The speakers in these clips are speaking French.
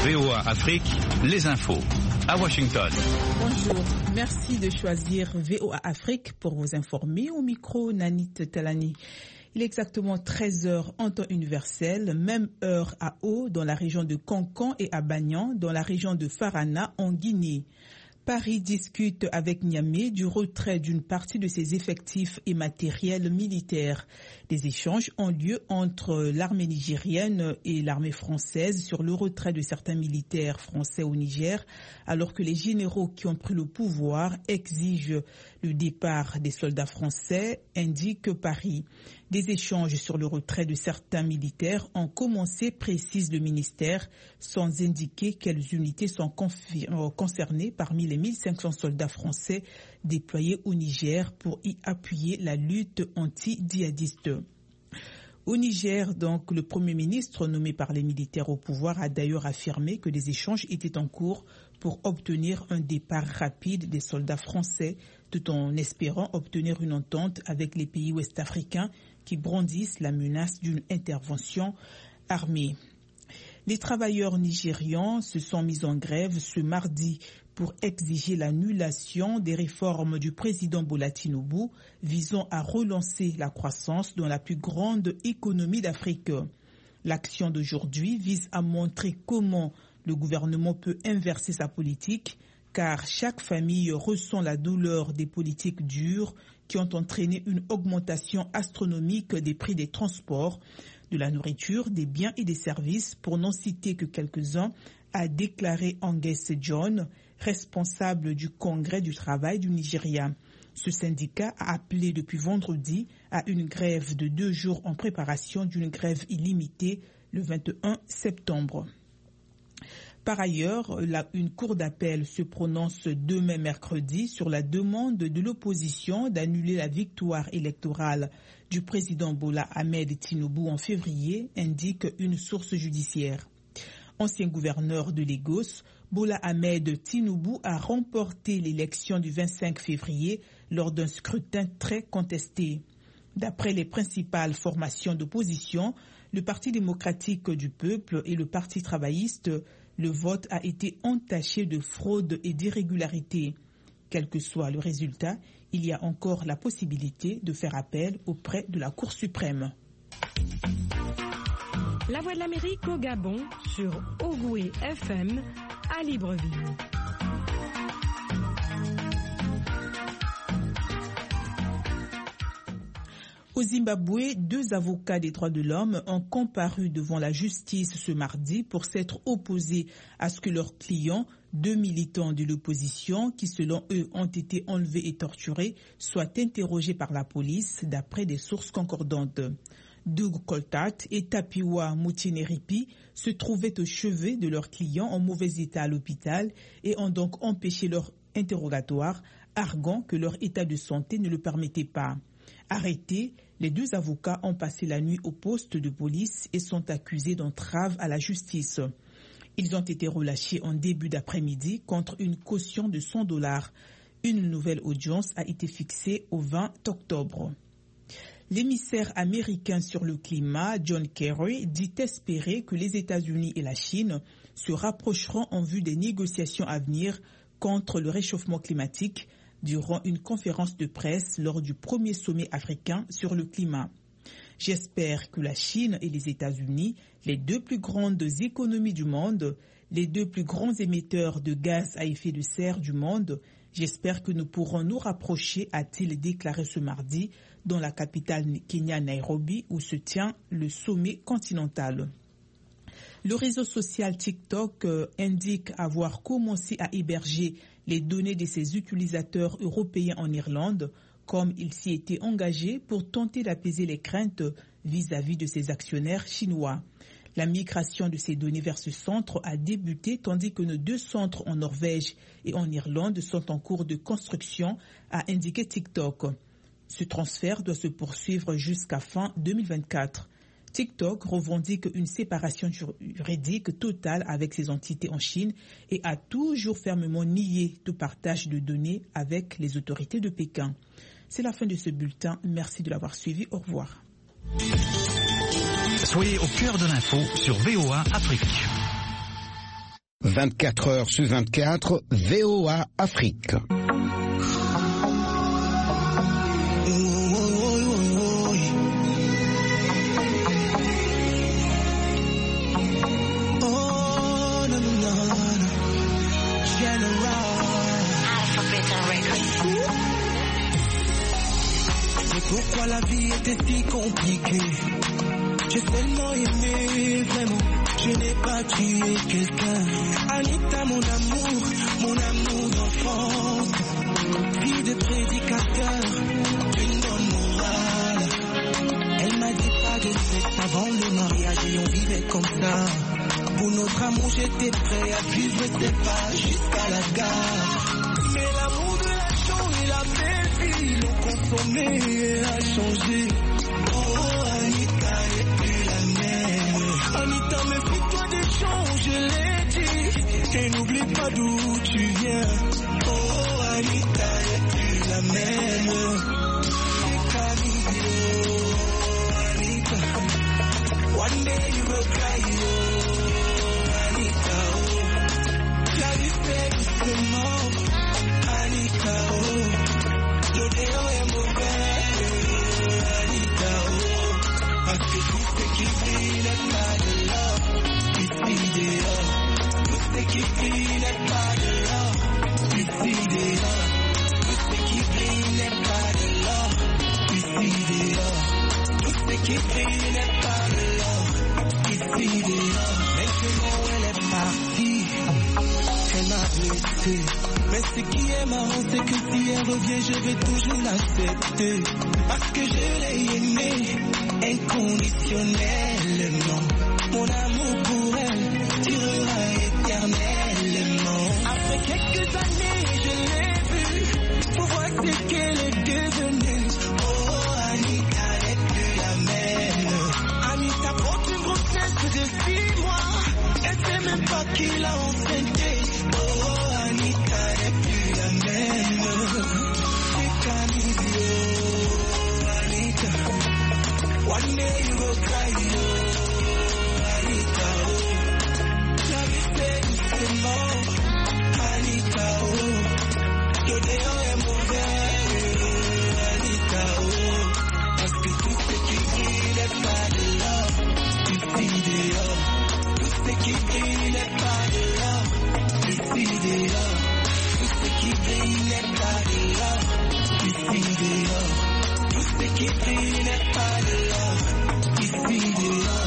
VOA Afrique, les infos. À Washington. Bonjour, merci de choisir VOA Afrique pour vous informer. Au micro, Nanit Talani. Il est exactement 13h en temps universel, même heure à Eau dans la région de Cancan et à Bagnan dans la région de Farana en Guinée. Paris discute avec Niamey du retrait d'une partie de ses effectifs et matériels militaires. Des échanges ont lieu entre l'armée nigérienne et l'armée française sur le retrait de certains militaires français au Niger, alors que les généraux qui ont pris le pouvoir exigent le départ des soldats français, indique Paris. Des échanges sur le retrait de certains militaires ont commencé, précise le ministère, sans indiquer quelles unités sont concernées parmi les 1500 soldats français déployés au Niger pour y appuyer la lutte anti-djihadiste. Au Niger, donc, le Premier ministre nommé par les militaires au pouvoir a d'ailleurs affirmé que des échanges étaient en cours pour obtenir un départ rapide des soldats français, tout en espérant obtenir une entente avec les pays ouest-africains qui brandissent la menace d'une intervention armée. Les travailleurs nigérians se sont mis en grève ce mardi pour exiger l'annulation des réformes du président Bola Tinubu visant à relancer la croissance dans la plus grande économie d'Afrique. L'action d'aujourd'hui vise à montrer comment le gouvernement peut inverser sa politique, car chaque famille ressent la douleur des politiques dures qui ont entraîné une augmentation astronomique des prix des transports, de la nourriture, des biens et des services, pour n'en citer que quelques-uns, a déclaré Angus John, responsable du Congrès du travail du Nigeria. Ce syndicat a appelé depuis vendredi à une grève de 2 jours en préparation d'une grève illimitée le 21 septembre. Par ailleurs, une cour d'appel se prononce demain mercredi sur la demande de l'opposition d'annuler la victoire électorale du président Bola Ahmed Tinubu en février, indique une source judiciaire. Ancien gouverneur de Lagos, Bola Ahmed Tinubu a remporté l'élection du 25 février lors d'un scrutin très contesté. D'après les principales formations d'opposition, le Parti démocratique du peuple et le Parti travailliste, le vote a été entaché de fraude et d'irrégularité. Quel que soit le résultat, il y a encore la possibilité de faire appel auprès de la Cour suprême. La Voix de l'Amérique au Gabon sur Ogoué FM à Libreville. Au Zimbabwe, 2 avocats des droits de l'homme ont comparu devant la justice ce mardi pour s'être opposés à ce que leurs clients, 2 militants de l'opposition qui selon eux ont été enlevés et torturés, soient interrogés par la police d'après des sources concordantes. Doug Coltat et Tapiwa Mutineripi se trouvaient au chevet de leurs clients en mauvais état à l'hôpital et ont donc empêché leur interrogatoire, arguant que leur état de santé ne le permettait pas. Arrêtés, les 2 avocats ont passé la nuit au poste de police et sont accusés d'entrave à la justice. Ils ont été relâchés en début d'après-midi contre une caution de $100. Une nouvelle audience a été fixée au 20 octobre. L'émissaire américain sur le climat, John Kerry, dit espérer que les États-Unis et la Chine se rapprocheront en vue des négociations à venir contre le réchauffement climatique durant une conférence de presse lors du premier sommet africain sur le climat. J'espère que la Chine et les États-Unis, les 2 plus grandes économies du monde, les 2 plus grands émetteurs de gaz à effet de serre du monde, j'espère que nous pourrons nous rapprocher, a-t-il déclaré ce mardi dans la capitale Kenya, Nairobi, où se tient le sommet continental. Le réseau social TikTok indique avoir commencé à héberger les données de ses utilisateurs européens en Irlande, comme il s'y était engagé pour tenter d'apaiser les craintes vis-à-vis de ses actionnaires chinois. La migration de ces données vers ce centre a débuté tandis que nos 2 centres en Norvège et en Irlande sont en cours de construction, a indiqué TikTok. Ce transfert doit se poursuivre jusqu'à fin 2024. TikTok revendique une séparation juridique totale avec ses entités en Chine et a toujours fermement nié tout partage de données avec les autorités de Pékin. C'est la fin de ce bulletin. Merci de l'avoir suivi. Au revoir. Soyez au cœur de l'info sur VOA Afrique. 24 heures sur 24, VOA Afrique. Pourquoi la vie était si compliquée? J'ai tellement aimé, vraiment, je n'ai pas tué quelqu'un. Anita, mon amour d'enfance, fille de prédicateur, d'une bonne morale. Elle m'a dit pas de sexe avant le mariage et on vivait comme ça. Pour notre amour, j'étais prêt à vivre ses pas jusqu'à la gare. Mais l'amour de l'argent et la belle vie l'ont consommé et a changé. Oh, Anita est plus la même. Anita, méfie-toi des gens, je l'ai dit. Et n'oublie pas d'où tu viens. Oh, Anita est plus la même. Anita, one day you will cry. Oh, Anita, oh. La vie fait doucement. Anita, oh. Le déo est mauvais. Anita, oh. Parce que tout ce qui brille n'est pas de l'or. Ici dehors. Tout ce qui brille n'est pas de l'or. Ici dehors. Tout ce qui brille n'est pas de l'or. Ici dehors. Tout ce qui brille n'est pas de l'or. Ici dehors. Maintenant elle est partie. Elle m'a blessé. Mais ce qui est marrant, c'est que si elle revient, je vais toujours l'accepter. Parce que je l'ai aimée inconditionnellement. Mon amour pour elle durera éternellement. Après quelques années, je l'ai vue pour voir ce qu'elle est devenue. Oh, Anita n'est plus la même. Anita porte une grossesse de 6 mois. Elle sait même pas qui l'a enceinté. Oh, Anita n'est plus la même. C'est Camille, Anita. One day you will cry, oh, Anita, oh. La vie fait doucement, Anita, oh. Le déo est mauvais, Anita, oh. Parce que tout ce qui brille n'est pas de l'or. Ici dehors. Tout ce qui brille n'est pas de l'or. Ici dehors. Tout ce qui brille n'est pas de l'or. Ici dehors. Tout ce qui brille n'est pas de l'or. Ici dehors.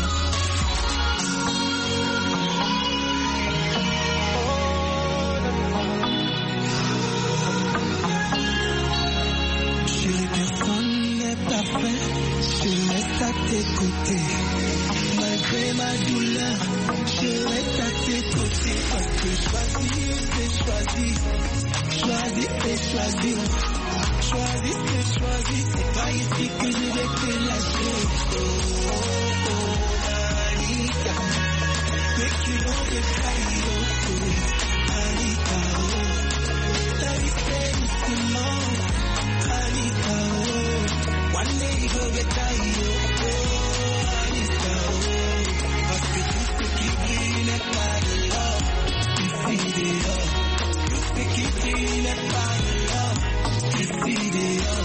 Chérie, personne n'est parfait. Je reste à tes côtés. Malgré ma douleur, je reste à tes côtés. Parce que choisir, c'est choisir. Choisir, c'est choisir. Choisir, c'est choisir. C'est pas ici que je vais te lâcher. Oh, oh, Anita. Make you know the kind of food. Anita, oh. La vie fait doucement. Anita, oh. One day you go get tired. Oh, Anita, oh. Parce que tout ce qui brille n'est pas de l'or. Ici dehors. Tout ce qui brille n'est pas de l'or. Ici dehors.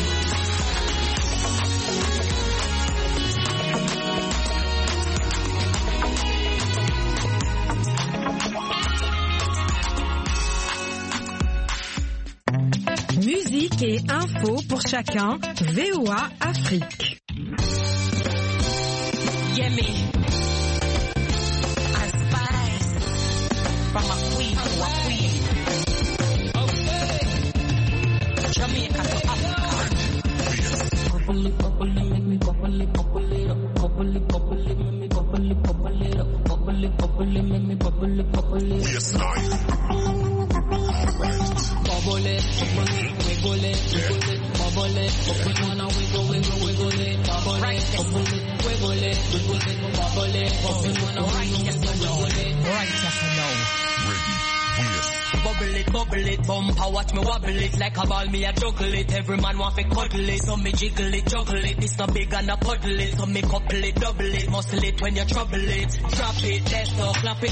Musique et info pour chacun, VOA Afrique. Yemi, I spice from a queen to a queen. Okay. Jamaica to Africa. Bubble it, make me bubble it up. Bubble it, make me bubble it up. Bubble it, make me bubble it. Yes, nice. Bubble it, wiggle it, bubble it, wanna wiggle it, bubble it, wiggle it, bubble it, wanna wiggle it, right as you know. Ready, yes. Bubble it, bumper, watch me wobble it like a ball, me a juggle it. Every man want to cuddle it, so me jiggle it, juggle it. It's not big and a puddle it, so me couple it, double it, muscle it when you trouble it. Drop it, let's go, clap it.